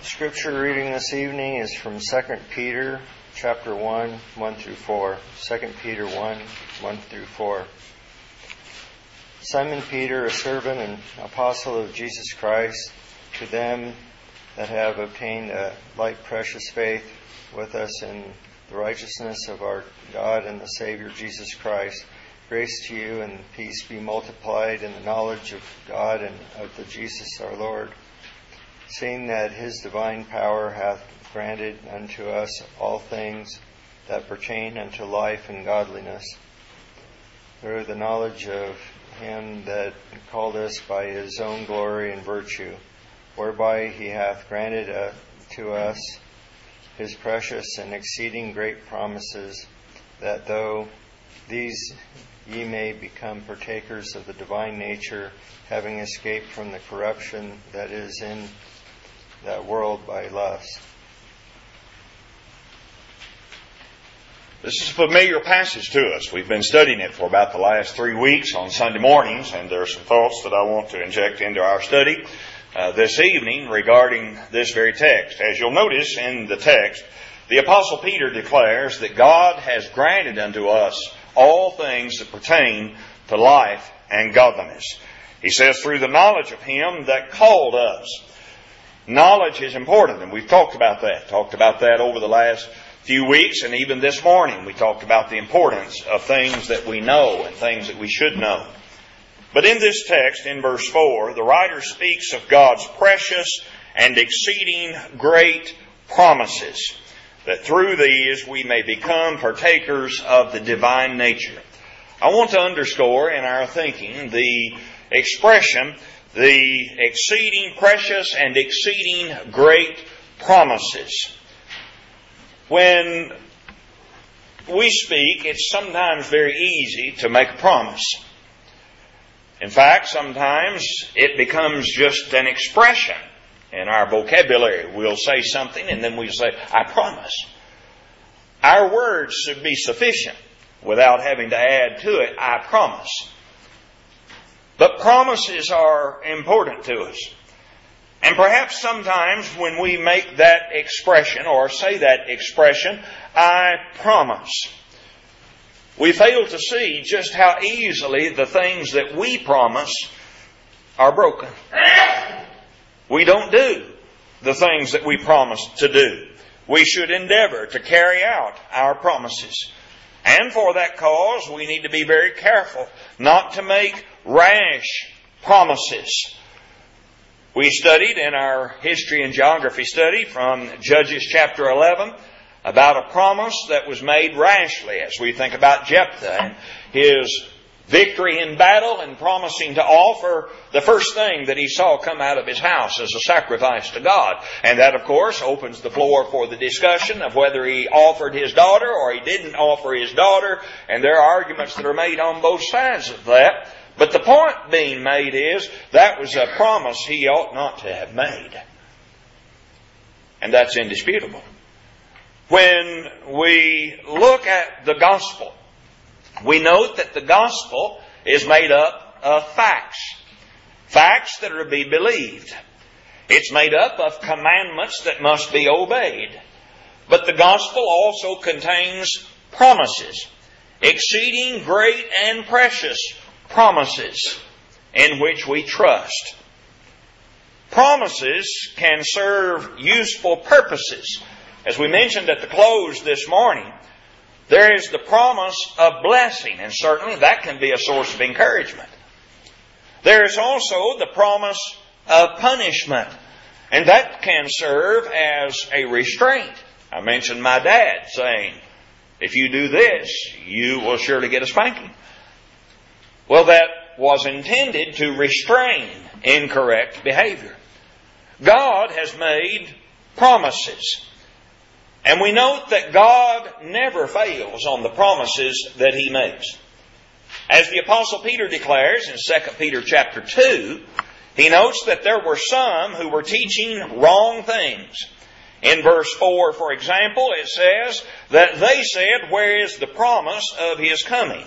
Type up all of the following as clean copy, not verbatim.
Scripture reading this evening is from 2 Peter chapter 1, 1 through 4. 2 Peter 1, 1 through 4. Simon Peter, a servant and apostle of Jesus Christ, to them that have obtained a like precious faith with us in the righteousness of our God and the Savior Jesus Christ, grace to you and peace be multiplied in the knowledge of God and of the Jesus our Lord, seeing that His divine power hath granted unto us all things that pertain unto life and godliness, through the knowledge of Him that called us by His own glory and virtue, whereby He hath granted to us His precious and exceeding great promises, that though these ye may become partakers of the divine nature, having escaped from the corruption that is in that world by lust. This is a familiar passage to us. We've been studying it for about the last 3 weeks on Sunday mornings, and there are some thoughts that I want to inject into our study this evening regarding this very text. As you'll notice in the text, the Apostle Peter declares that God has granted unto us all things that pertain to life and godliness. He says, through the knowledge of Him that called us. Knowledge is important, and we've talked about that over the last few weeks, and even this morning we talked about the importance of things that we know and things that we should know. But in this text, in verse 4, the writer speaks of God's precious and exceeding great promises, that through these we may become partakers of the divine nature. I want to underscore in our thinking the expression, the exceeding precious and exceeding great promises. When we speak, it's sometimes very easy to make a promise. In fact, sometimes it becomes just an expression in our vocabulary. We'll say something and then we'll say, I promise. Our words should be sufficient without having to add to it, I promise. But promises are important to us. And perhaps sometimes when we make that expression or say that expression, I promise, we fail to see just how easily the things that we promise are broken. We don't do the things that we promise to do. We should endeavor to carry out our promises. And for that cause, we need to be very careful not to make rash promises. We studied in our history and geography study from Judges chapter 11 about a promise that was made rashly as we think about Jephthah and his victory in battle and promising to offer the first thing that he saw come out of his house as a sacrifice to God. And that, of course, opens the floor for the discussion of whether he offered his daughter or he didn't offer his daughter. And there are arguments that are made on both sides of that. But the point being made is that was a promise he ought not to have made. And that's indisputable. When we look at the gospel, we note that the gospel is made up of facts. Facts that are to be believed. It's made up of commandments that must be obeyed. But the gospel also contains promises. Exceeding great and precious promises in which we trust. Promises can serve useful purposes. As we mentioned at the close this morning, there is the promise of blessing, and certainly that can be a source of encouragement. There is also the promise of punishment, and that can serve as a restraint. I mentioned my dad saying, if you do this, you will surely get a spanking. Well, that was intended to restrain incorrect behavior. God has made promises. And we note that God never fails on the promises that He makes. As the Apostle Peter declares in 2 Peter chapter 2, he notes that there were some who were teaching wrong things. In verse 4, for example, it says that they said, where is the promise of His coming?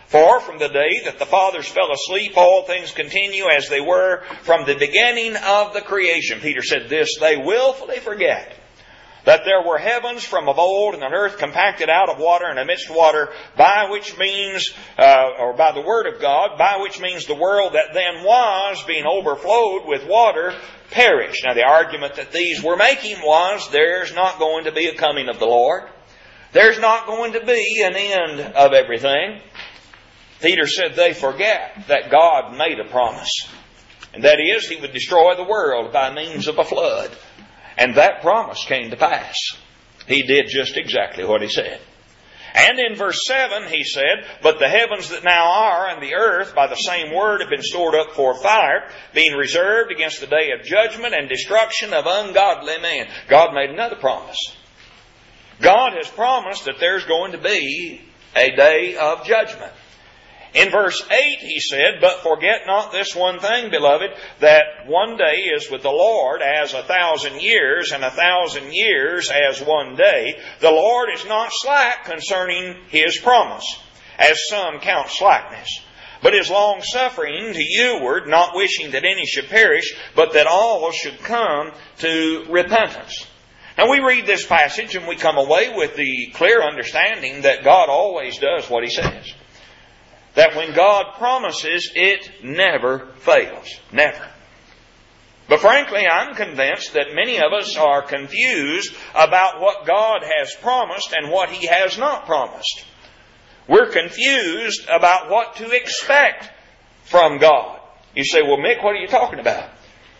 For from the day that the fathers fell asleep, all things continue as they were from the beginning of the creation. Peter said this, they willfully forget that there were heavens from of old, and an earth compacted out of water and amidst water, by which means, or by the word of God, by which means the world that then was, being overflowed with water, perished. Now the argument that these were making was, there's not going to be a coming of the Lord. There's not going to be an end of everything. Peter said they forget that God made a promise. And that is, He would destroy the world by means of a flood. And that promise came to pass. He did just exactly what He said. And in verse 7 He said, but the heavens that now are and the earth by the same word have been stored up for fire, being reserved against the day of judgment and destruction of ungodly men. God made another promise. God has promised that there's going to be a day of judgment. In verse 8 He said, but forget not this one thing, beloved, that one day is with the Lord as 1,000 years, and 1,000 years as one day. The Lord is not slack concerning His promise, as some count slackness, but is long-suffering to youward, not wishing that any should perish, but that all should come to repentance. Now we read this passage and we come away with the clear understanding that God always does what He says. That when God promises, it never fails. Never. But frankly, I'm convinced that many of us are confused about what God has promised and what He has not promised. We're confused about what to expect from God. You say, well, Mick, what are you talking about?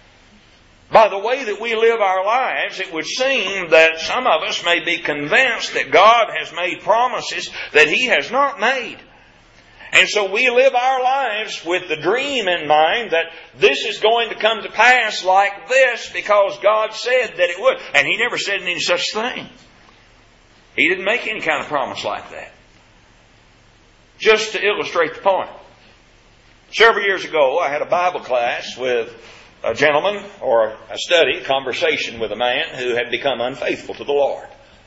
By the way that we live our lives, it would seem that some of us may be convinced that God has made promises that He has not made. And so we live our lives with the dream in mind that this is going to come to pass like this because God said that it would. And He never said any such thing. He didn't make any kind of promise like that. Just to illustrate the point. Several years ago, I had a Bible class with a gentleman, or a conversation with a man who had become unfaithful to the Lord.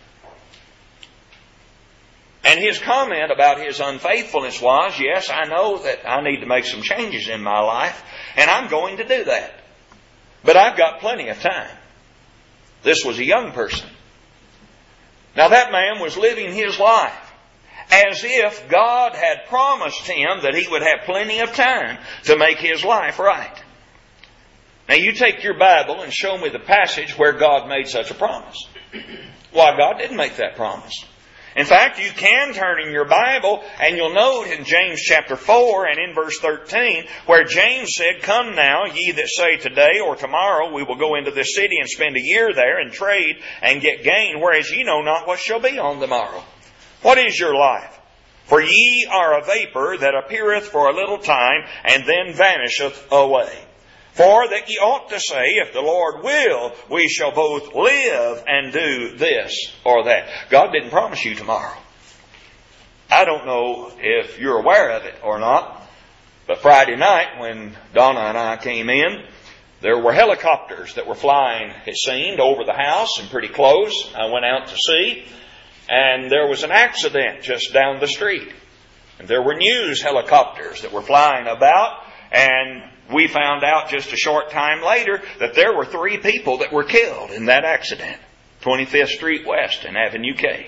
And his comment about his unfaithfulness was, yes, I know that I need to make some changes in my life, and I'm going to do that. But I've got plenty of time. This was a young person. Now that man was living his life as if God had promised him that he would have plenty of time to make his life right. Now you take your Bible and show me the passage where God made such a promise. Why, God didn't make that promise. In fact, you can turn in your Bible and you'll note in James chapter 4 and in verse 13 where James said, come now, ye that say today or tomorrow we will go into this city and spend a year there and trade and get gain, whereas ye know not what shall be on the morrow. What is your life? For ye are a vapor that appeareth for a little time and then vanisheth away. For that ye ought to say, if the Lord will, we shall both live and do this or that. God didn't promise you tomorrow. I don't know if you're aware of it or not, but Friday night when Donna and I came in, there were helicopters that were flying, it seemed, over the house and pretty close. I went out to see, and there was an accident just down the street. And there were news helicopters that were flying about, and we found out just a short time later that there were 3 people that were killed in that accident. 25th Street West and Avenue K.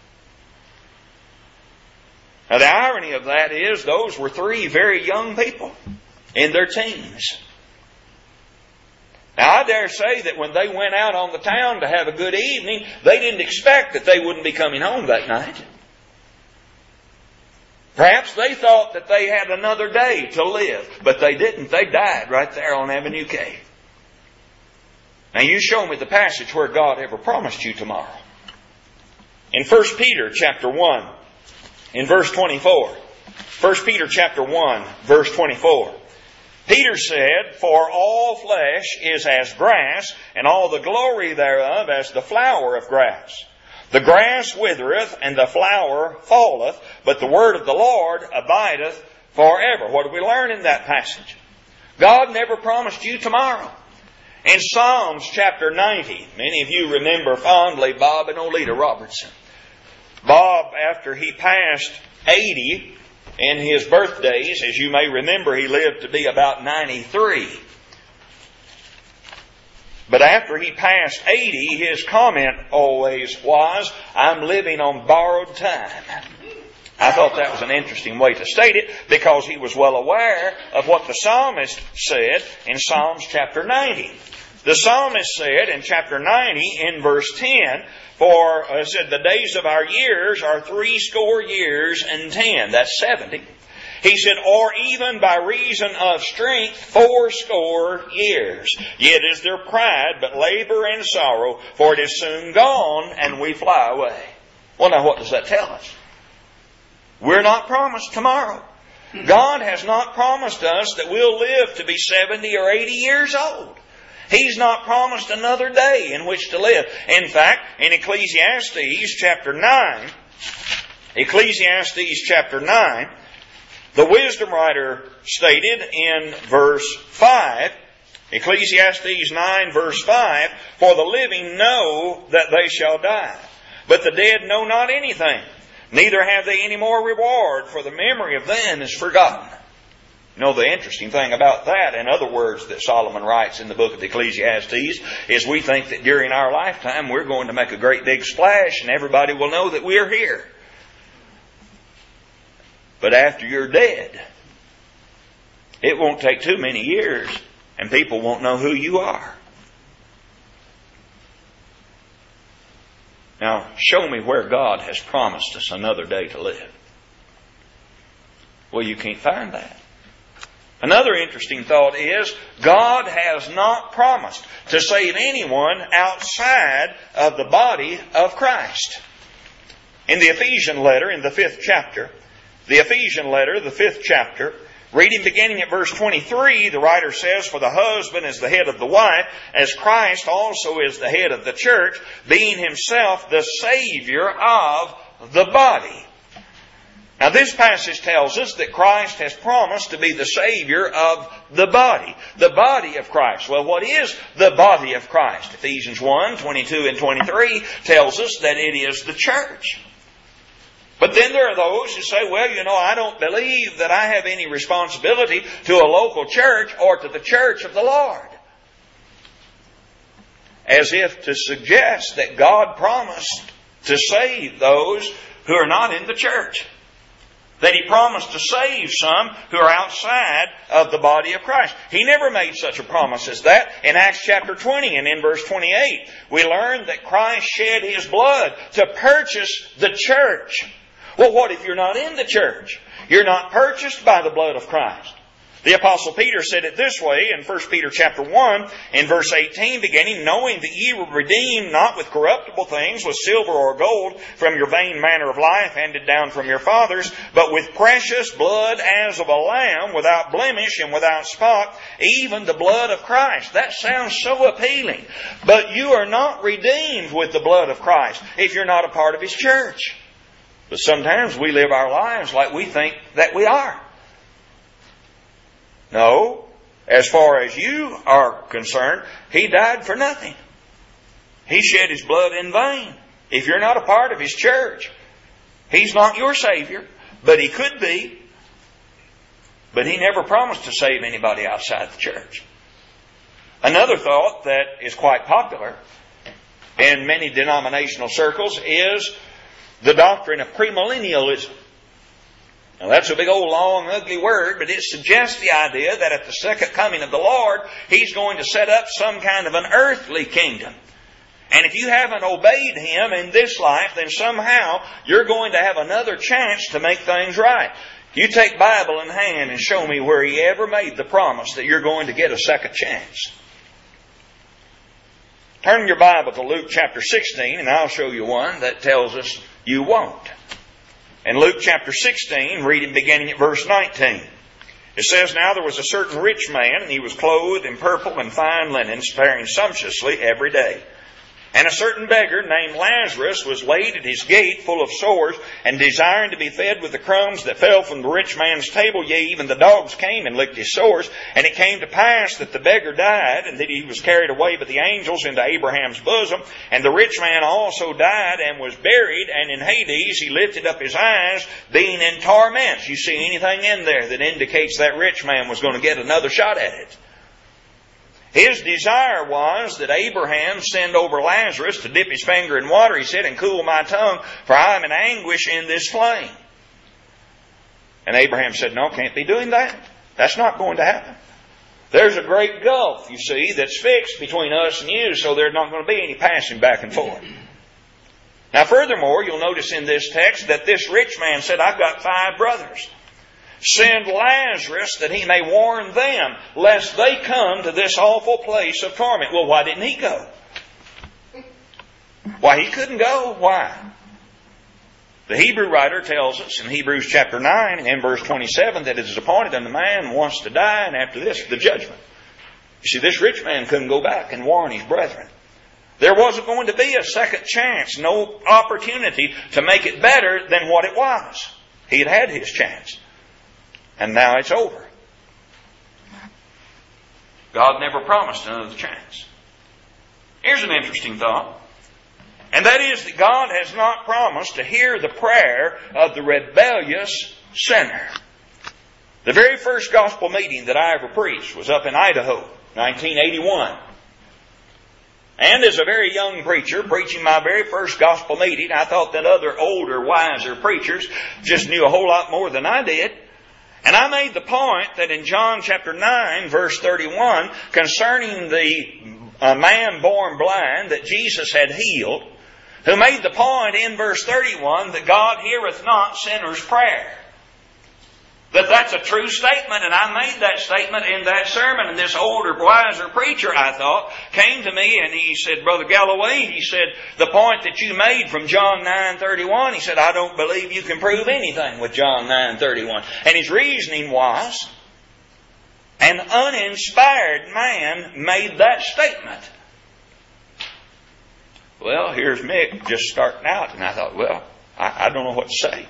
Now the irony of that is those were 3 very young people in their teens. Now I dare say that when they went out on the town to have a good evening, they didn't expect that they wouldn't be coming home that night. Perhaps they thought that they had another day to live, but they didn't. They died right there on Avenue K. Now you show me the passage where God ever promised you tomorrow. In 1 Peter chapter 1, in verse 24. 1 Peter chapter 1, verse 24. Peter said, for all flesh is as grass, and all the glory thereof as the flower of grass. The grass withereth, and the flower falleth, but the word of the Lord abideth forever. What do we learn in that passage? God never promised you tomorrow. In Psalms chapter 90, many of you remember fondly Bob and Oleta Robertson. Bob, after he passed 80, in his birthdays. As you may remember, he lived to be about 93. But after he passed 80, his comment always was, "I'm living on borrowed time." I thought that was an interesting way to state it, because he was well aware of what the psalmist said in Psalms chapter 90. The psalmist said in chapter 90 in verse 10, "For," said, "the days of our years are 80 years and 10. That's 70. He said, "Or even by reason of strength 80 years. Yet is there pride, but labor and sorrow, for it is soon gone, and we fly away." Well, now what does that tell us? We're not promised tomorrow. God has not promised us that we'll live to be 70 or 80 years old. He's not promised another day in which to live. In fact, in Ecclesiastes chapter 9, the wisdom writer stated in verse 5, Ecclesiastes 9 verse 5, "For the living know that they shall die, but the dead know not anything. Neither have they any more reward, for the memory of them is forgotten." You know, the interesting thing about that, in other words, that Solomon writes in the book of Ecclesiastes, is we think that during our lifetime we're going to make a great big splash and everybody will know that we're here. But after you're dead, it won't take too many years and people won't know who you are. Now, show me where God has promised us another day to live. Well, you can't find that. Another interesting thought is, God has not promised to save anyone outside of the body of Christ. In the Ephesian letter, in the 5th chapter, reading beginning at verse 23, the writer says, "For the husband is the head of the wife, as Christ also is the head of the church, being himself the Savior of the body." Now this passage tells us that Christ has promised to be the Savior of the body of Christ. Well, what is the body of Christ? Ephesians 1, 22 and 23 tells us that it is the church. But then there are those who say, "Well, I don't believe that I have any responsibility to a local church or to the church of the Lord." As if to suggest that God promised to save those who are not in the church. That He promised to save some who are outside of the body of Christ. He never made such a promise as that. In Acts chapter 20 and in verse 28, we learn that Christ shed His blood to purchase the church. Well, what if you're not in the church? You're not purchased by the blood of Christ. The Apostle Peter said it this way in 1 Peter chapter 1, in verse 18, beginning, "Knowing that ye were redeemed not with corruptible things, with silver or gold, from your vain manner of life handed down from your fathers, but with precious blood as of a lamb, without blemish and without spot, even the blood of Christ." That sounds so appealing. But you are not redeemed with the blood of Christ if you're not a part of His church. But sometimes we live our lives like we think that we are. No, as far as you are concerned, He died for nothing. He shed His blood in vain. If you're not a part of His church, He's not your Savior, but He could be. But He never promised to save anybody outside the church. Another thought that is quite popular in many denominational circles is the doctrine of premillennialism. Now that's a big old long ugly word, but it suggests the idea that at the second coming of the Lord, He's going to set up some kind of an earthly kingdom. And if you haven't obeyed Him in this life, then somehow you're going to have another chance to make things right. You take Bible in hand and show me where He ever made the promise that you're going to get a second chance. Turn your Bible to Luke chapter 16 and I'll show you one that tells us you won't. In Luke chapter 16, reading beginning at verse 19. It says, "Now there was a certain rich man, and he was clothed in purple and fine linen, faring sumptuously every day. And a certain beggar named Lazarus was laid at his gate full of sores, and desiring to be fed with the crumbs that fell from the rich man's table. Yea, even the dogs came and licked his sores. And it came to pass that the beggar died, and that he was carried away by the angels into Abraham's bosom. And the rich man also died and was buried, and in Hades he lifted up his eyes, being in torments. You see anything in there that indicates that rich man was going to get another shot at it? His desire was that Abraham send over Lazarus to dip his finger in water, he said, and cool my tongue, for I am in anguish in this flame. And Abraham said, no, can't be doing that. That's not going to happen. There's a great gulf, you see, that's fixed between us and you, so there's not going to be any passing back and forth. Now, furthermore, you'll notice in this text that this rich man said, I've got 5 brothers. Send Lazarus that he may warn them, lest they come to this awful place of torment. Well, why didn't he go? Why, he couldn't go. Why? The Hebrew writer tells us in Hebrews chapter 9 and verse 27 that it is appointed unto man once to die, and after this the judgment. You see, this rich man couldn't go back and warn his brethren. There wasn't going to be a second chance, no opportunity to make it better than what it was. He had had his chance. And now it's over. God never promised another chance. Here's an interesting thought. And that is that God has not promised to hear the prayer of the rebellious sinner. The very first gospel meeting that I ever preached was up in Idaho, 1981. And as a very young preacher, preaching my very first gospel meeting, I thought that other older, wiser preachers just knew a whole lot more than I did. And I made the point that in John chapter 9, verse 31, concerning the man born blind that Jesus had healed, who made the point in verse 31 that God heareth not sinners' prayer. That's a true statement, and I made that statement in that sermon. And this older, wiser preacher, I thought, came to me and he said, Brother Galloway, he said, the point that you made from John 9:31, he said, I don't believe you can prove anything with John 9:31. And his reasoning was, an uninspired man made that statement. Well, here's Mick just starting out, and I thought, well, I don't know what to say.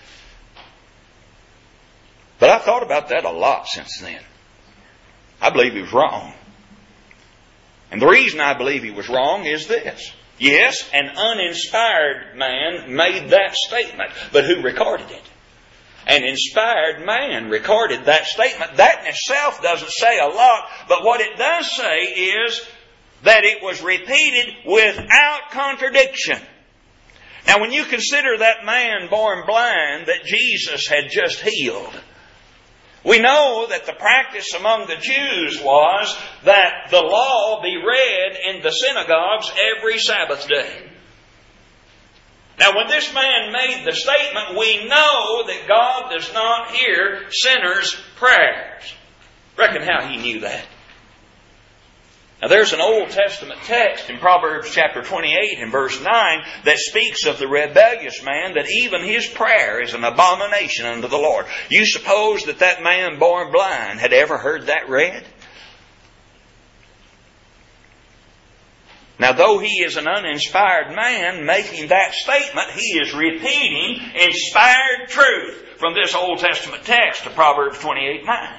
But I've thought about that a lot since then. I believe he was wrong. And the reason I believe he was wrong is this. Yes, an uninspired man made that statement, but who recorded it? An inspired man recorded that statement. That in itself doesn't say a lot, but what it does say is that it was repeated without contradiction. Now, when you consider that man born blind that Jesus had just healed, we know that the practice among the Jews was that the law be read in the synagogues every Sabbath day. Now, when this man made the statement, we know that God does not hear sinners' prayers. Reckon how he knew that. Now, there's an Old Testament text in Proverbs chapter 28 and verse 9 that speaks of the rebellious man, that even his prayer is an abomination unto the Lord. You suppose that that man born blind had ever heard that read? Now, though he is an uninspired man making that statement, he is repeating inspired truth from this Old Testament text of Proverbs 28:9.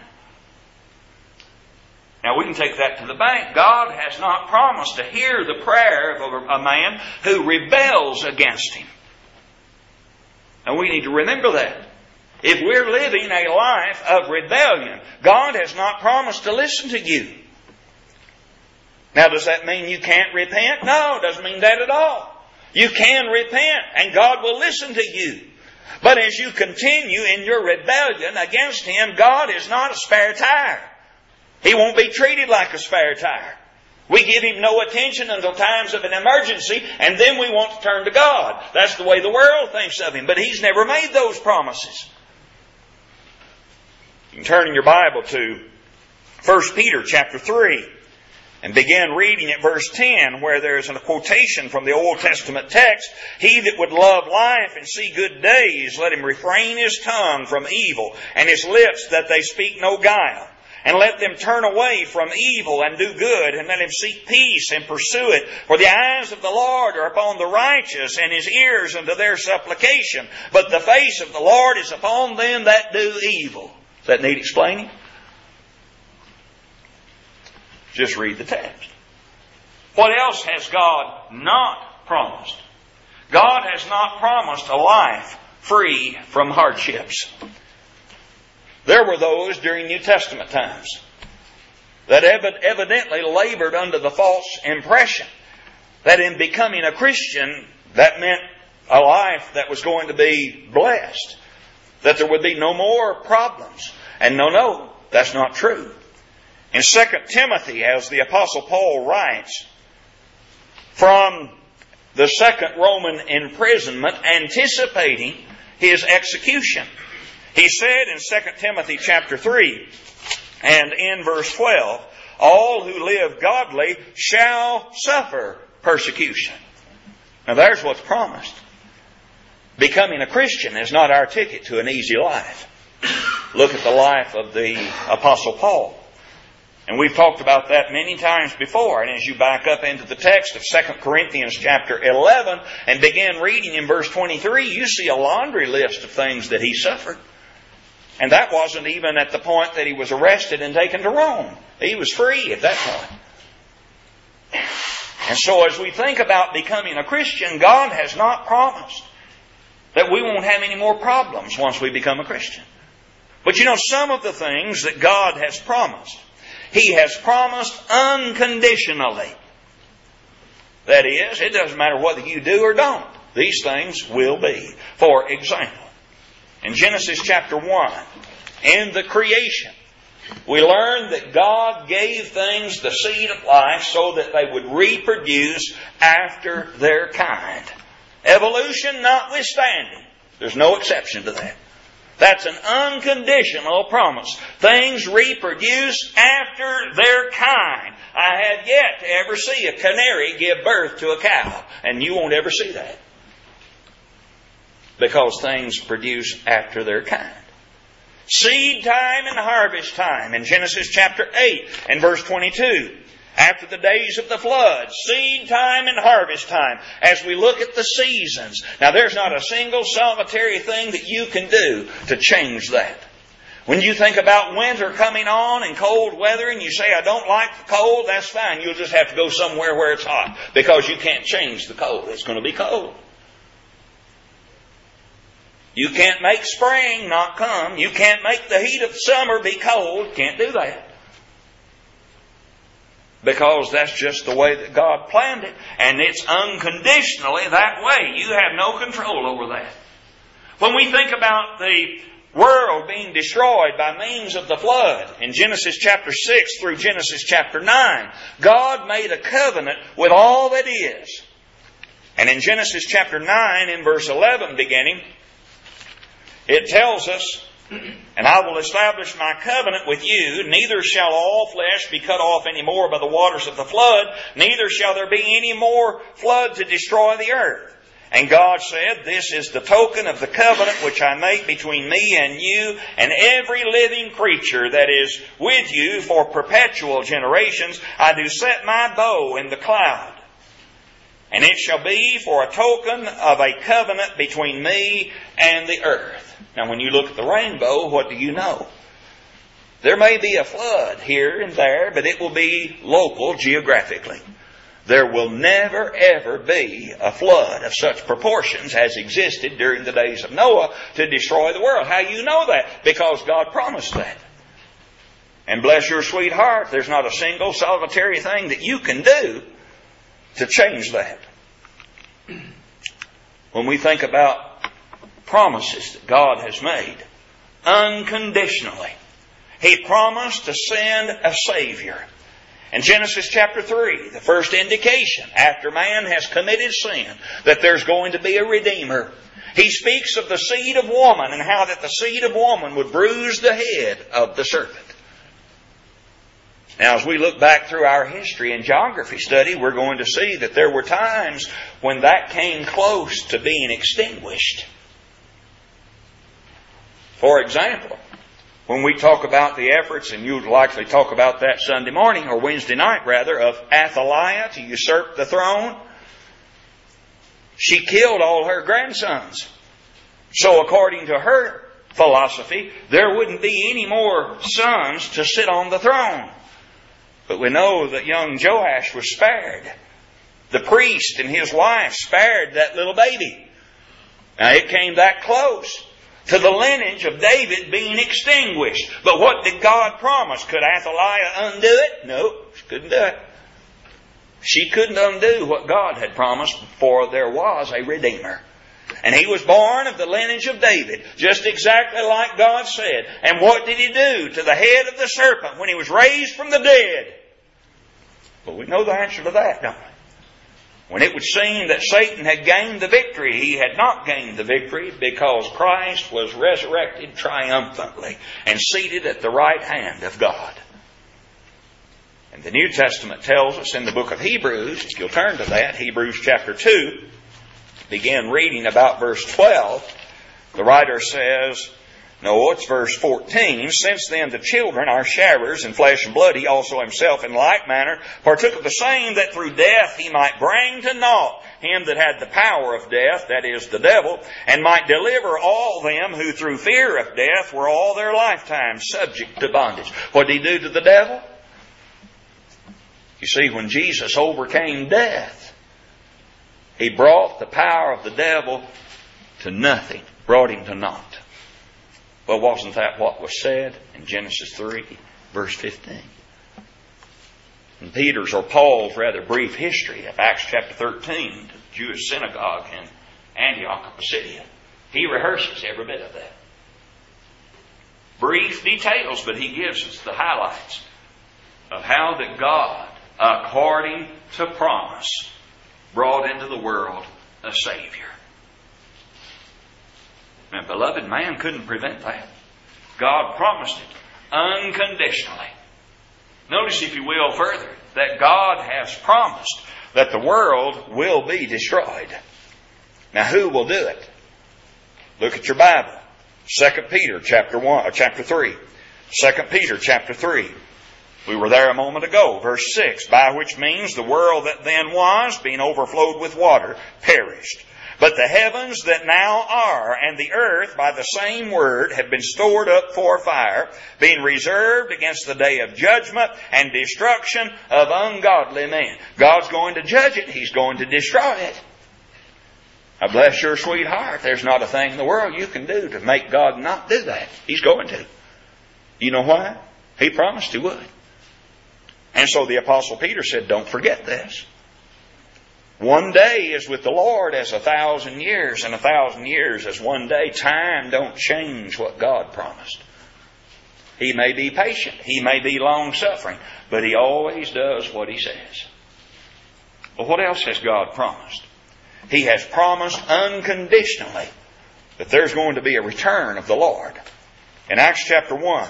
Now, we can take that to the bank. God has not promised to hear the prayer of a man who rebels against Him. And we need to remember that. If we're living a life of rebellion, God has not promised to listen to you. Now, does that mean you can't repent? No, it doesn't mean that at all. You can repent, and God will listen to you. But as you continue in your rebellion against Him, God is not a spare tire. He won't be treated like a spare tire. We give Him no attention until times of an emergency, and then we want to turn to God. That's the way the world thinks of Him, but He's never made those promises. You can turn in your Bible to 1 Peter chapter 3 and begin reading at verse 10, where there's a quotation from the Old Testament text. He that would love life and see good days, let him refrain his tongue from evil, and his lips that they speak no guile. And let them turn away from evil and do good, and let them seek peace and pursue it. For the eyes of the Lord are upon the righteous, and His ears unto their supplication. But the face of the Lord is upon them that do evil. Does that need explaining? Just read the text. What else has God not promised? God has not promised a life free from hardships. There were those during New Testament times that evidently labored under the false impression that in becoming a Christian, that meant a life that was going to be blessed, that there would be no more problems. And no, that's not true. In 2 Timothy, as the Apostle Paul writes, from the second Roman imprisonment, anticipating his execution, he said in 2 Timothy chapter 3 and in verse 12, all who live godly shall suffer persecution. Now there's what's promised. Becoming a Christian is not our ticket to an easy life. Look at the life of the Apostle Paul. And we've talked about that many times before. And as you back up into the text of 2 Corinthians chapter 11 and begin reading in verse 23, you see a laundry list of things that he suffered. And that wasn't even at the point that he was arrested and taken to Rome. He was free at that point. And so as we think about becoming a Christian, God has not promised that we won't have any more problems once we become a Christian. But you know, some of the things that God has promised, He has promised unconditionally. That is, it doesn't matter whether you do or don't. These things will be. For example, in Genesis chapter 1, in the creation, we learn that God gave things the seed of life so that they would reproduce after their kind. Evolution notwithstanding, there's no exception to that. That's an unconditional promise. Things reproduce after their kind. I have yet to ever see a canary give birth to a cow, and you won't ever see that. Because things produce after their kind. Seed time and harvest time in Genesis chapter 8 and verse 22. After the days of the flood, seed time and harvest time. As we look at the seasons. Now there's not a single solitary thing that you can do to change that. When you think about winter coming on and cold weather and you say, I don't like the cold, that's fine. You'll just have to go somewhere where it's hot. Because you can't change the cold. It's going to be cold. You can't make spring not come. You can't make the heat of summer be cold. Can't do that. Because that's just the way that God planned it. And it's unconditionally that way. You have no control over that. When we think about the world being destroyed by means of the flood, in Genesis chapter 6 through Genesis chapter 9, God made a covenant with all that is. And in Genesis chapter 9, in verse 11 beginning, it tells us, and I will establish my covenant with you, neither shall all flesh be cut off any more by the waters of the flood, neither shall there be any more flood to destroy the earth. And God said, this is the token of the covenant which I make between me and you and every living creature that is with you for perpetual generations. I do set my bow in the cloud. And it shall be for a token of a covenant between me and the earth. Now when you look at the rainbow, what do you know? There may be a flood here and there, but it will be local geographically. There will never ever be a flood of such proportions as existed during the days of Noah to destroy the world. How do you know that? Because God promised that. And bless your sweet heart, there's not a single solitary thing that you can do to change that. When we think about promises that God has made unconditionally, He promised to send a Savior. In Genesis chapter 3, the first indication after man has committed sin that there's going to be a Redeemer. He speaks of the seed of woman and how that the seed of woman would bruise the head of the serpent. Now, as we look back through our history and geography study, we're going to see that there were times when that came close to being extinguished. For example, when we talk about the efforts, and you'll likely talk about that Sunday morning, or Wednesday night rather, of Athaliah to usurp the throne, she killed all her grandsons. So according to her philosophy, there wouldn't be any more sons to sit on the throne. But we know that young Joash was spared. The priest and his wife spared that little baby. Now it came that close to the lineage of David being extinguished. But what did God promise? Could Athaliah undo it? No, she couldn't do it. She couldn't undo what God had promised, for there was a Redeemer. And He was born of the lineage of David, just exactly like God said. And what did He do to the head of the serpent when he was raised from the dead? Well, we know the answer to that, don't we? When it would seem that Satan had gained the victory, he had not gained the victory, because Christ was resurrected triumphantly and seated at the right hand of God. And the New Testament tells us in the book of Hebrews, if you'll turn to that, Hebrews chapter 2, begin reading about verse 12, the writer says, no, it's verse 14, since then the children are sharers in flesh and blood, he also himself in like manner partook of the same, that through death he might bring to naught him that had the power of death, that is, the devil, and might deliver all them who through fear of death were all their lifetime subject to bondage. What did he do to the devil? You see, when Jesus overcame death, He brought the power of the devil to nothing, brought him to naught. Well, wasn't that what was said in Genesis 3, verse 15? In Peter's or Paul's rather brief history of Acts chapter 13, the Jewish synagogue in Antioch of Pisidia, he rehearses every bit of that. Brief details, but he gives us the highlights of how that God, according to promise, brought into the world a Savior. And beloved, man couldn't prevent that. God promised it unconditionally. Notice, if you will, further, that God has promised that the world will be destroyed. Now, who will do it? Look at your Bible. 2 Peter chapter 3. 2 Peter chapter 3. We were there a moment ago, verse 6. By which means the world that then was, being overflowed with water, perished. But the heavens that now are, and the earth by the same word, have been stored up for fire, being reserved against the day of judgment and destruction of ungodly men. God's going to judge it. He's going to destroy it. Now, bless your sweet heart, there's not a thing in the world you can do to make God not do that. He's going to. You know why? He promised He would. And so the Apostle Peter said, don't forget this. One day is with the Lord as 1,000 years, and 1,000 years as one day. Time don't change what God promised. He may be patient. He may be long-suffering. But He always does what He says. Well, what else has God promised? He has promised unconditionally that there's going to be a return of the Lord. In Acts chapter 1,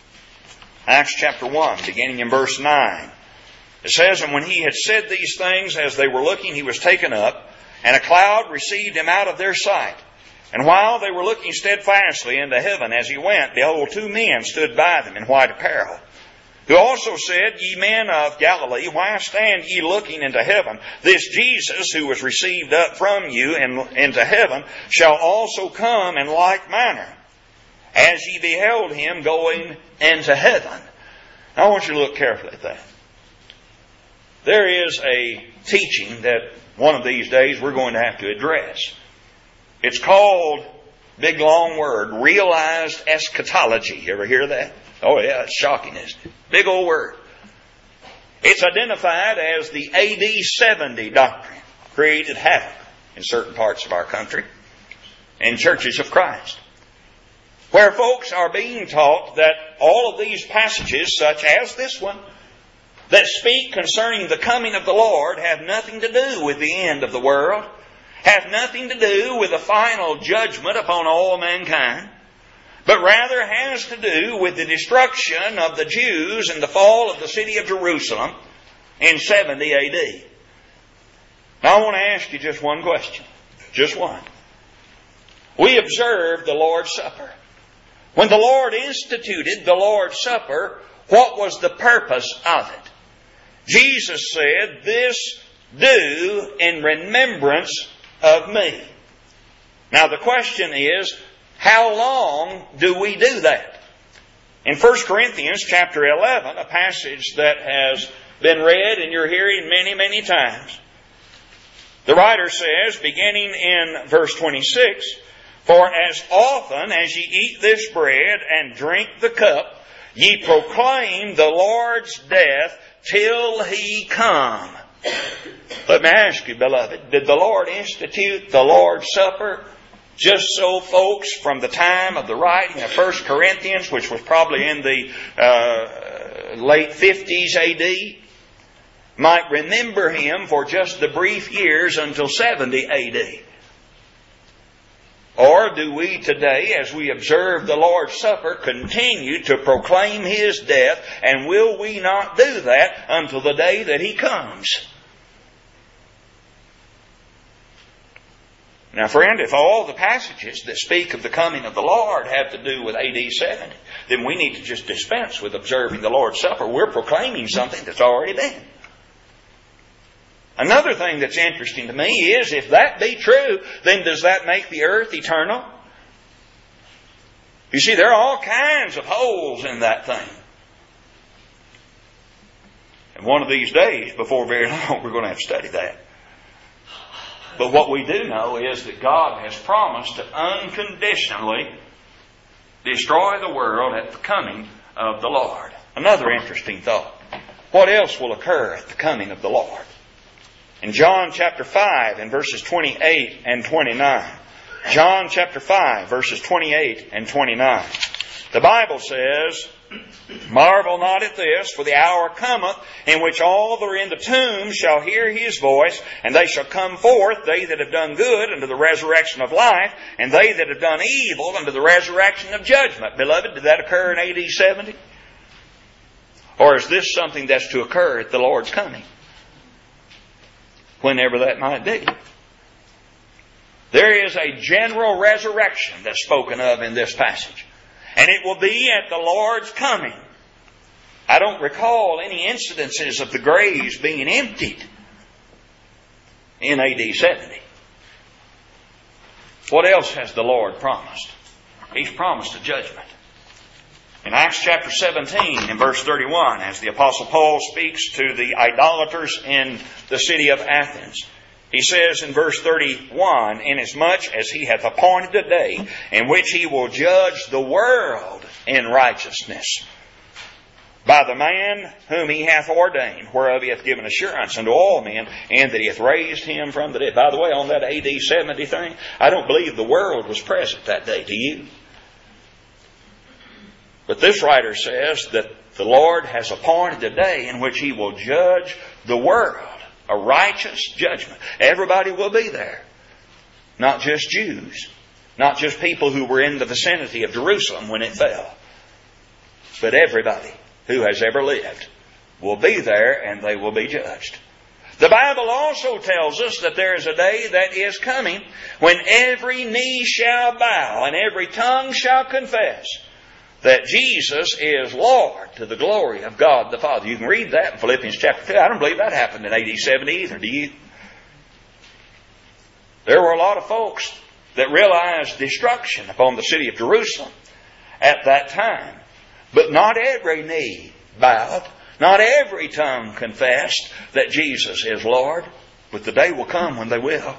beginning in verse 9, it says, and when He had said these things, as they were looking, He was taken up, and a cloud received Him out of their sight. And while they were looking steadfastly into heaven as He went, behold, 2 men stood by them in white apparel, who also said, ye men of Galilee, why stand ye looking into heaven? This Jesus, who was received up from you into heaven, shall also come in like manner, as ye beheld Him going into heaven. Now, I want you to look carefully at that. There is a teaching that one of these days we're going to have to address. It's called, big long word, realized eschatology. You ever hear that? Oh yeah, it's shocking, isn't it? Big old word. It's identified as the AD 70 doctrine. Created havoc in certain parts of our country, in churches of Christ, where folks are being taught that all of these passages, such as this one, that speak concerning the coming of the Lord, have nothing to do with the end of the world, have nothing to do with the final judgment upon all mankind, but rather has to do with the destruction of the Jews and the fall of the city of Jerusalem in 70 AD. Now I want to ask you just one question. Just one. We observe the Lord's Supper. When the Lord instituted the Lord's Supper, what was the purpose of it? Jesus said, "This do in remembrance of me." Now the question is, how long do we do that? In 1 Corinthians chapter 11, a passage that has been read in your hearing many, many times, the writer says, beginning in verse 26, "For as often as ye eat this bread and drink the cup, ye proclaim the Lord's death till He come." Let me ask you, beloved, did the Lord institute the Lord's Supper just so folks from the time of the writing of 1 Corinthians, which was probably in the late 50s A.D., might remember Him for just the brief years until 70 A.D.? Or do we today, as we observe the Lord's Supper, continue to proclaim His death, and will we not do that until the day that He comes? Now, friend, if all the passages that speak of the coming of the Lord have to do with A.D. 70, then we need to just dispense with observing the Lord's Supper. We're proclaiming something that's already been. Another thing that's interesting to me is, if that be true, then does that make the earth eternal? You see, there are all kinds of holes in that thing. And one of these days, before very long, we're going to have to study that. But what we do know is that God has promised to unconditionally destroy the world at the coming of the Lord. Another interesting thought. What else will occur at the coming of the Lord? In John chapter 5 and verses 28 and 29. John chapter 5 verses 28 and 29. The Bible says, "Marvel not at this, for the hour cometh, in which all that are in the tomb shall hear His voice, and they shall come forth, they that have done good unto the resurrection of life, and they that have done evil unto the resurrection of judgment." Beloved, did that occur in AD 70? Or is this something that's to occur at the Lord's coming? Whenever that might be. There is a general resurrection that's spoken of in this passage. And it will be at the Lord's coming. I don't recall any incidences of the graves being emptied in AD 70. What else has the Lord promised? He's promised a judgment. In Acts chapter 17 and verse 31, as the Apostle Paul speaks to the idolaters in the city of Athens, he says in verse 31, "Inasmuch as He hath appointed a day in which He will judge the world in righteousness by the man whom He hath ordained, whereof He hath given assurance unto all men, and that He hath raised Him from the dead." By the way, on that AD 70 thing, I don't believe the world was present that day. Do you? But this writer says that the Lord has appointed a day in which He will judge the world. A righteous judgment. Everybody will be there. Not just Jews. Not just people who were in the vicinity of Jerusalem when it fell. But everybody who has ever lived will be there, and they will be judged. The Bible also tells us that there is a day that is coming when every knee shall bow and every tongue shall confess that Jesus is Lord, to the glory of God the Father. You can read that in Philippians chapter 2. I don't believe that happened in AD 70 either, do you? There were a lot of folks that realized destruction upon the city of Jerusalem at that time. But not every knee bowed. Not every tongue confessed that Jesus is Lord. But the day will come when they will.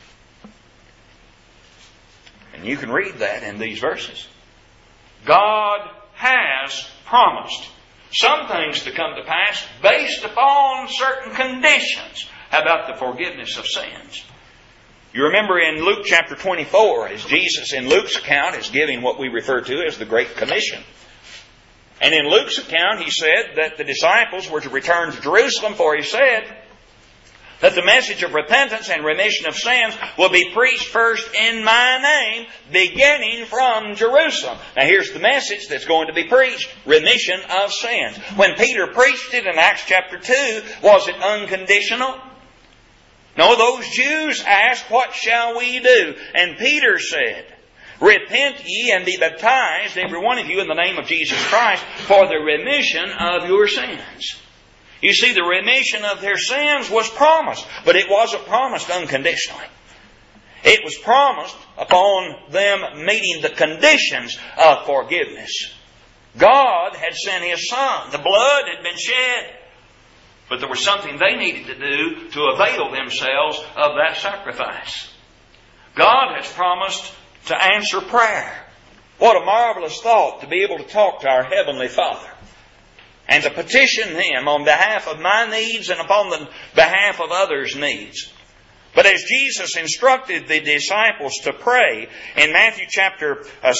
And you can read that in these verses. God has promised some things to come to pass based upon certain conditions. How about the forgiveness of sins? You remember in Luke chapter 24, as Jesus in Luke's account is giving what we refer to as the Great Commission. And in Luke's account, he said that the disciples were to return to Jerusalem, for he said that the message of repentance and remission of sins will be preached first in my name, beginning from Jerusalem. Now here's the message that's going to be preached. Remission of sins. When Peter preached it in Acts chapter 2, was it unconditional? No, those Jews asked, "What shall we do?" And Peter said, Repent ye and be baptized, every one of you, in the name of Jesus Christ, for the remission of your sins. You see, the remission of their sins was promised, but it wasn't promised unconditionally. It was promised upon them meeting the conditions of forgiveness. God had sent His Son. The blood had been shed. But there was something they needed to do to avail themselves of that sacrifice. God has promised to answer prayer. What a marvelous thought to be able to talk to our Heavenly Father and to petition Him on behalf of my needs and upon the behalf of others' needs. But as Jesus instructed the disciples to pray in Matthew chapter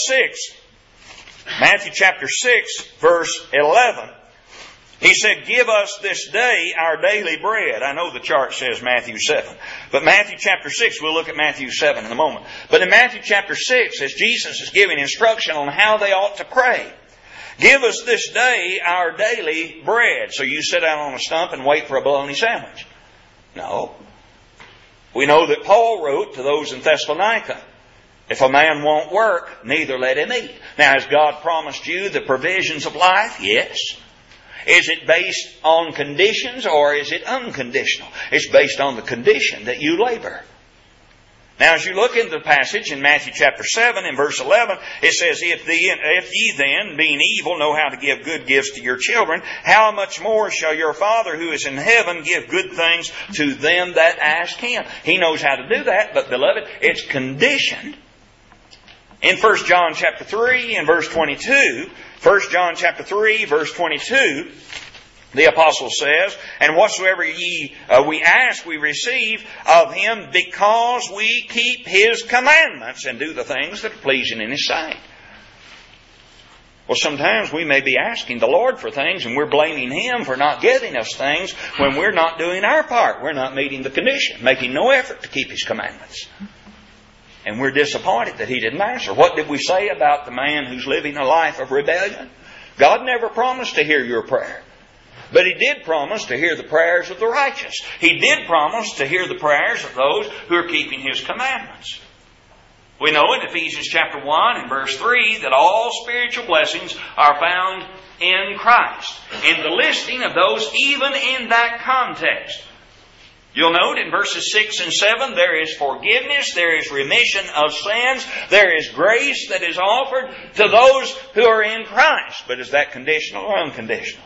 6, verse 11, He said, give us this day our daily bread. I know the chart says Matthew 7. But Matthew chapter 6, we'll look at Matthew 7 in a moment. But in Matthew chapter 6, as Jesus is giving instruction on how they ought to pray, give us this day our daily bread. So you sit down on a stump and wait for a bologna sandwich. No. We know that Paul wrote to those in Thessalonica, if a man won't work, neither let him eat. Now, has God promised you the provisions of life? Yes. Is it based on conditions or is it unconditional? It's based on the condition that you labor. Now, as you look into the passage in Matthew chapter 7 and verse 11, it says, If ye then, being evil, know how to give good gifts to your children, how much more shall your Father who is in heaven give good things to them that ask Him? He knows how to do that, but beloved, it's conditioned. In 1 John chapter 3 and verse 22, 1 John chapter 3 verse 22, the apostle says, And whatsoever we ask, we receive of Him, because we keep His commandments and do the things that are pleasing in His sight. Well, sometimes we may be asking the Lord for things and we're blaming Him for not giving us things when we're not doing our part. We're not meeting the condition, making no effort to keep His commandments. And we're disappointed that He didn't answer. What did we say about the man who's living a life of rebellion? God never promised to hear your prayer. But He did promise to hear the prayers of the righteous. He did promise to hear the prayers of those who are keeping His commandments. We know in Ephesians chapter 1 and verse 3 that all spiritual blessings are found in Christ. In the listing of those, even in that context. You'll note in verses 6 and 7, there is forgiveness, there is remission of sins, there is grace that is offered to those who are in Christ. But is that conditional or unconditional?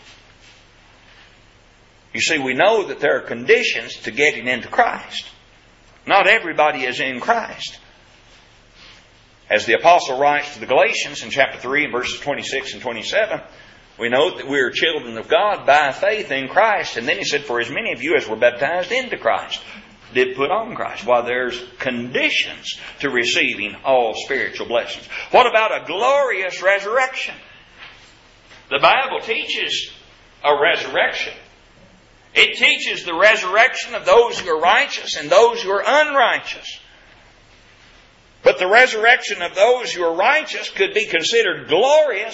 You see, we know that there are conditions to getting into Christ. Not everybody is in Christ. As the apostle writes to the Galatians in chapter 3 and verses 26 and 27, we know that we are children of God by faith in Christ. And then he said, for as many of you as were baptized into Christ did put on Christ. While there's conditions to receiving all spiritual blessings. What about a glorious resurrection? The Bible teaches a resurrection. It teaches the resurrection of those who are righteous and those who are unrighteous. But the resurrection of those who are righteous could be considered glorious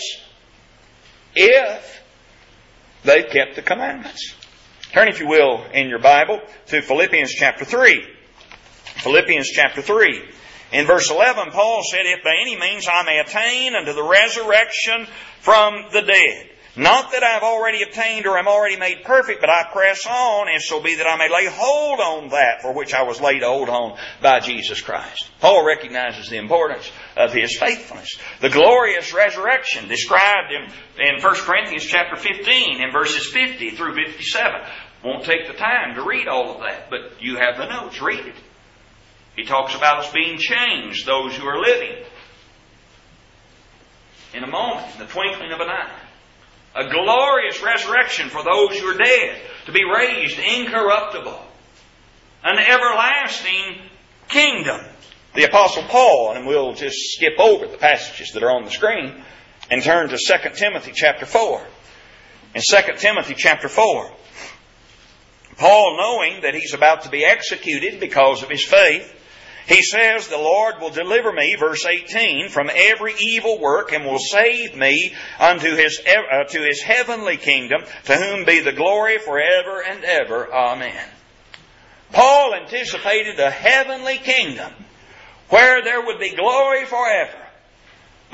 if they've kept the commandments. Turn, if you will, in your Bible to Philippians chapter 3. Philippians chapter 3. In verse 11, Paul said, If by any means I may attain unto the resurrection from the dead. Not that I have already obtained or am already made perfect, but I press on, if so be that I may lay hold on that for which I was laid hold on by Jesus Christ. Paul recognizes the importance of his faithfulness. The glorious resurrection described in 1 Corinthians chapter 15 in verses 50 through 57. Won't take the time to read all of that, but you have the notes. Read it. He talks about us being changed, those who are living. In a moment, in the twinkling of an eye. A glorious resurrection for those who are dead, to be raised incorruptible. An everlasting kingdom. The Apostle Paul, and we'll just skip over the passages that are on the screen and turn to 2 Timothy chapter 4. In 2 Timothy chapter 4, Paul, knowing that he's about to be executed because of his faith, he says, the Lord will deliver me, verse 18, from every evil work and will save me unto to His heavenly kingdom, to whom be the glory forever and ever. Amen. Paul anticipated a heavenly kingdom where there would be glory forever.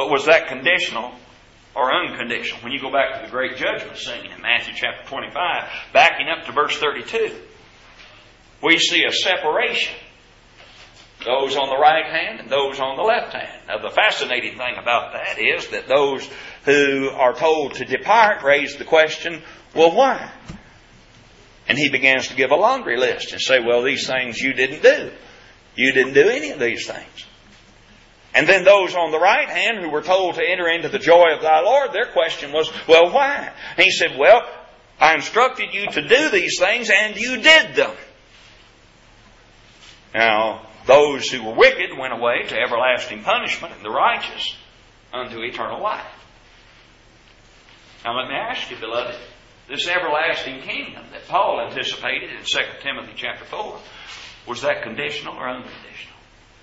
But was that conditional or unconditional? When you go back to the great judgment scene in Matthew chapter 25, backing up to verse 32, we see a separation. Those on the right hand and those on the left hand. Now the fascinating thing about that is that those who are told to depart raise the question, well, why? And he begins to give a laundry list and say, well, these things you didn't do. You didn't do any of these things. And then those on the right hand who were told to enter into the joy of thy Lord, their question was, well, why? And he said, well, I instructed you to do these things and you did them. Now, those who were wicked went away to everlasting punishment, and the righteous unto eternal life. Now let me ask you, beloved, this everlasting kingdom that Paul anticipated in 2 Timothy chapter 4, was that conditional or unconditional?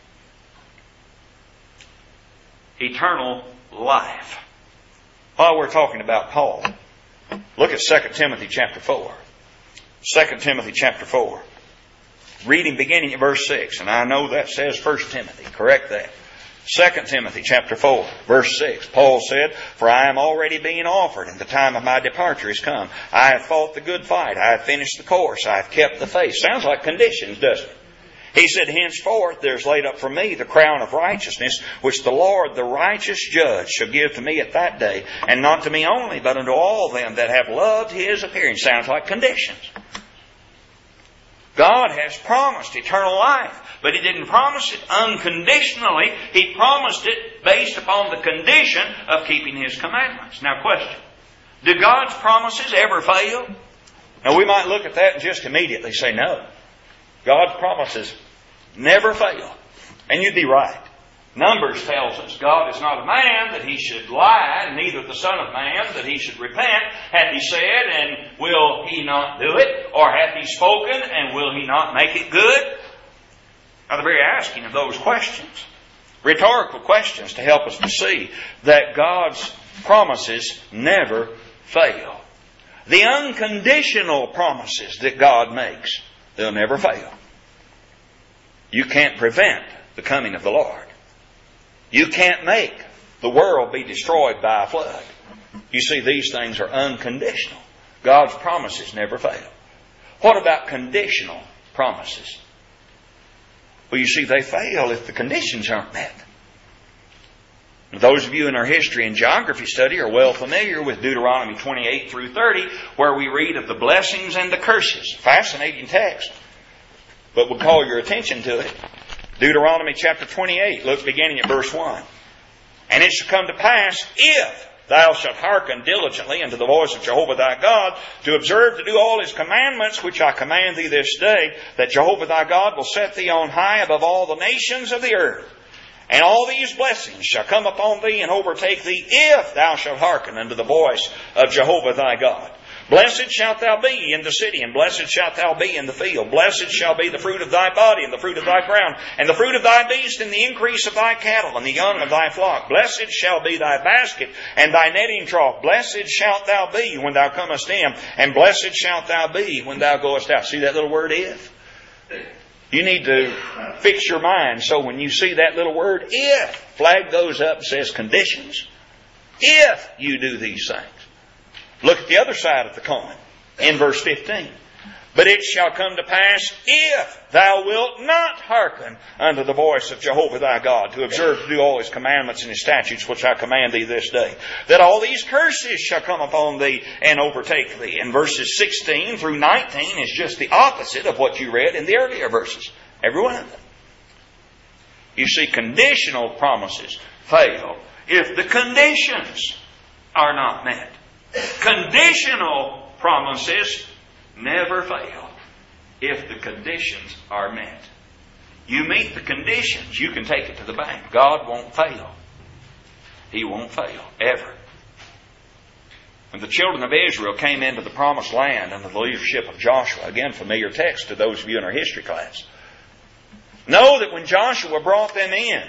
Eternal life. While we're talking about Paul, look at 2 Timothy chapter 4. 2 Timothy chapter 4. Reading beginning at verse 6. And I know that says 1 Timothy. Correct that. 2 Timothy chapter 4, verse 6. Paul said, for I am already being offered, and the time of my departure is come. I have fought the good fight. I have finished the course. I have kept the faith. Sounds like conditions, doesn't it? He said, henceforth there is laid up for me the crown of righteousness, which the Lord, the righteous judge, shall give to me at that day, and not to me only, but unto all them that have loved His appearing. Sounds like conditions. God has promised eternal life, but He didn't promise it unconditionally. He promised it based upon the condition of keeping His commandments. Now question, do God's promises ever fail? Now we might look at that and just immediately say no. God's promises never fail. And you'd be right. Numbers tells us God is not a man that He should lie, and neither the Son of Man that He should repent. Hath He said, and will He not do it? Or hath He spoken, and will He not make it good? Now the very asking of those questions, rhetorical questions to help us to see that God's promises never fail. The unconditional promises that God makes, they'll never fail. You can't prevent the coming of the Lord. You can't make the world be destroyed by a flood. You see, these things are unconditional. God's promises never fail. What about conditional promises? Well, you see, they fail if the conditions aren't met. Those of you in our history and geography study are well familiar with Deuteronomy 28 through 30, where we read of the blessings and the curses. Fascinating text. But we'll call your attention to it. Deuteronomy chapter 28, look beginning at verse 1. And it shall come to pass, if thou shalt hearken diligently unto the voice of Jehovah thy God, to observe to do all His commandments, which I command thee this day, that Jehovah thy God will set thee on high above all the nations of the earth. And all these blessings shall come upon thee and overtake thee, if thou shalt hearken unto the voice of Jehovah thy God. Blessed shalt thou be in the city, and blessed shalt thou be in the field. Blessed shall be the fruit of thy body, and the fruit of thy ground, and the fruit of thy beast, and the increase of thy cattle, and the young of thy flock. Blessed shall be thy basket, and thy netting trough. Blessed shalt thou be when thou comest in, and blessed shalt thou be when thou goest out. See that little word, if? You need to fix your mind so when you see that little word, if, flag goes up and says conditions. If you do these things. Look at the other side of the coin in verse 15. But it shall come to pass, if thou wilt not hearken unto the voice of Jehovah thy God, to observe to do all His commandments and His statutes, which I command thee this day, that all these curses shall come upon thee and overtake thee. And verses 16 through 19 is just the opposite of what you read in the earlier verses. Every one of them. You see, conditional promises fail if the conditions are not met. Conditional promises never fail if the conditions are met. You meet the conditions, you can take it to the bank. God won't fail. He won't fail, ever. When the children of Israel came into the promised land under the leadership of Joshua, again, familiar text to those of you in our history class, know that when Joshua brought them in,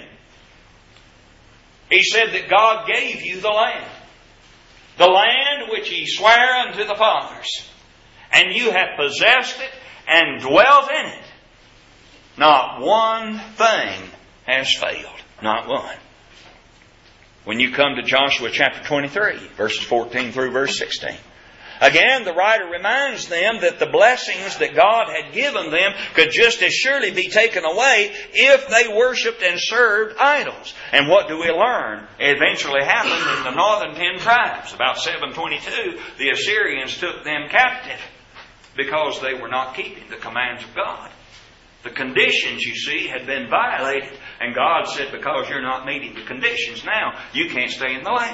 he said that God gave you the land. The land which He sware unto the fathers. And you have possessed it and dwelt in it. Not one thing has failed. Not one. when you come to Joshua chapter 23, verses 14 through verse 16. Again, the writer reminds them that the blessings that God had given them could just as surely be taken away if they worshipped and served idols. And what do we learn? It eventually happened in the northern 10 tribes. About 722, the Assyrians took them captive because they were not keeping the commands of God. The conditions, you see, had been violated. And God said, because you're not meeting the conditions now, you can't stay in the land.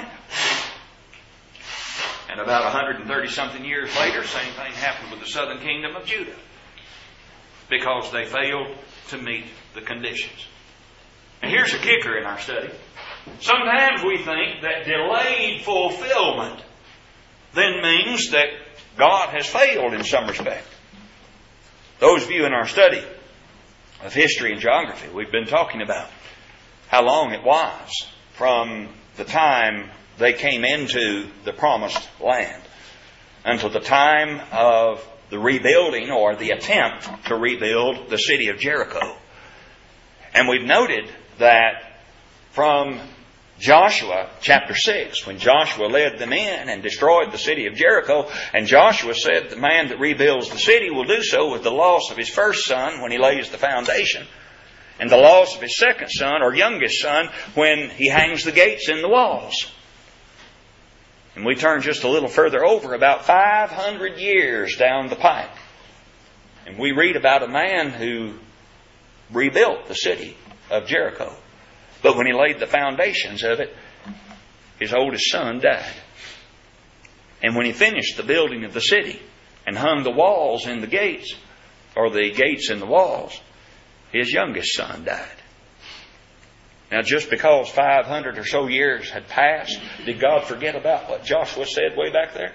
And about 130-something years later, same thing happened with the southern kingdom of Judah. Because they failed to meet the conditions. And here's a kicker in our study. Sometimes we think that delayed fulfillment then means that God has failed in some respect. Those of you in our study of history and geography, we've been talking about how long it was from the time they came into the promised land until the time of the rebuilding or the attempt to rebuild the city of Jericho. And we've noted that from Joshua chapter 6, when Joshua led them in and destroyed the city of Jericho, and Joshua said the man that rebuilds the city will do so with the loss of his first son when he lays the foundation, and the loss of his second son or youngest son when he hangs the gates in the walls. And we turn just a little further over, about 500 years down the pike, and we read about a man who rebuilt the city of Jericho. But when he laid the foundations of it, his oldest son died. And when he finished the building of the city and hung the walls in the gates, or the gates in the walls, his youngest son died. Now, just because 500 or so years had passed, did God forget about what Joshua said way back there?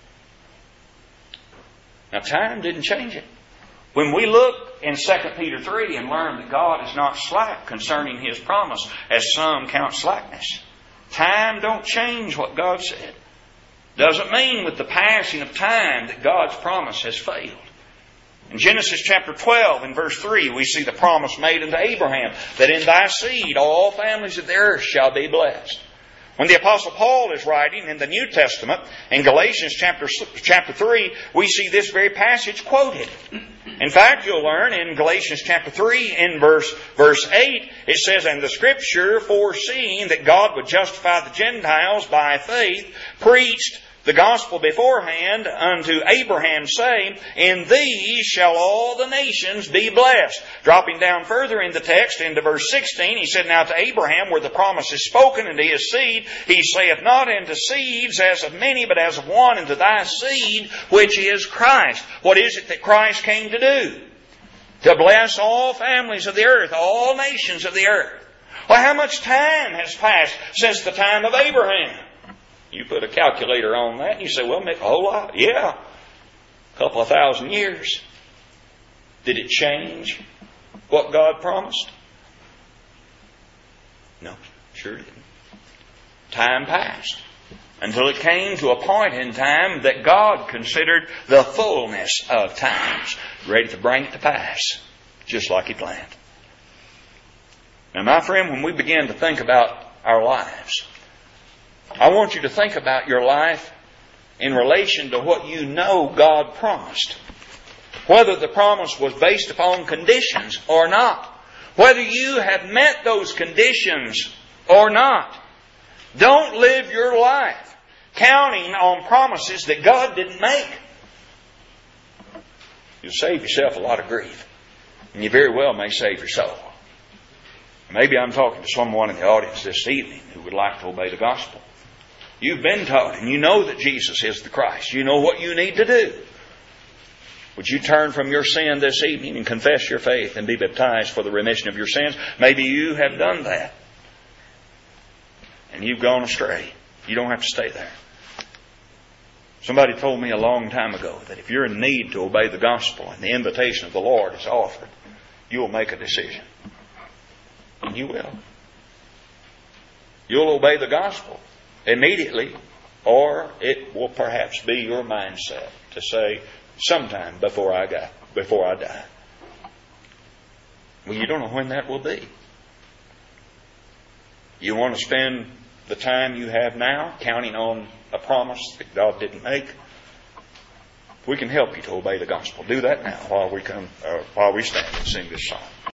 Now, time didn't change it. When we look in 2 Peter 3 and learn that God is not slack concerning His promise, as some count slackness, time don't change what God said. Doesn't mean with the passing of time that God's promise has failed. In Genesis chapter 12 and verse 3, we see the promise made unto Abraham that in thy seed all families of the earth shall be blessed. When the Apostle Paul is writing in the New Testament, in Galatians chapter 3, we see this very passage quoted. In fact, you'll learn in Galatians chapter 3 in verse 8, it says, and the Scripture, foreseeing that God would justify the Gentiles by faith, preached the gospel beforehand unto Abraham, saying, in these shall all the nations be blessed. Dropping down further in the text into verse 16, he said, now to Abraham were the promises spoken, and to his seed, he saith not unto seeds as of many, but as of one, and to thy seed, which is Christ. What is it that Christ came to do? To bless all families of the earth, all nations of the earth. Well, how much time has passed since the time of Abraham? You put a calculator on that and you say, well, make a whole lot. Yeah. A couple of thousand years. Did it change what God promised? No, sure didn't. Time passed until it came to a point in time that God considered the fullness of times, ready to bring it to pass, just like He planned. Now, my friend, when we begin to think about our lives, I want you to think about your life in relation to what you know God promised. Whether the promise was based upon conditions or not. Whether you have met those conditions or not. Don't live your life counting on promises that God didn't make. You'll save yourself a lot of grief. And you very well may save your soul. Maybe I'm talking to someone in the audience this evening who would like to obey the gospel. You've been taught and you know that Jesus is the Christ. You know what you need to do. Would you turn from your sin this evening and confess your faith and be baptized for the remission of your sins? Maybe you have done that. And you've gone astray. You don't have to stay there. Somebody told me a long time ago that if you're in need to obey the gospel and the invitation of the Lord is offered, you'll make a decision. And you will. You'll obey the gospel immediately, or it will perhaps be your mindset to say, sometime before I die. Well, you don't know when that will be. You want to spend the time you have now, counting on a promise that God didn't make, we can help you to obey the gospel. Do that now while we stand and sing this song.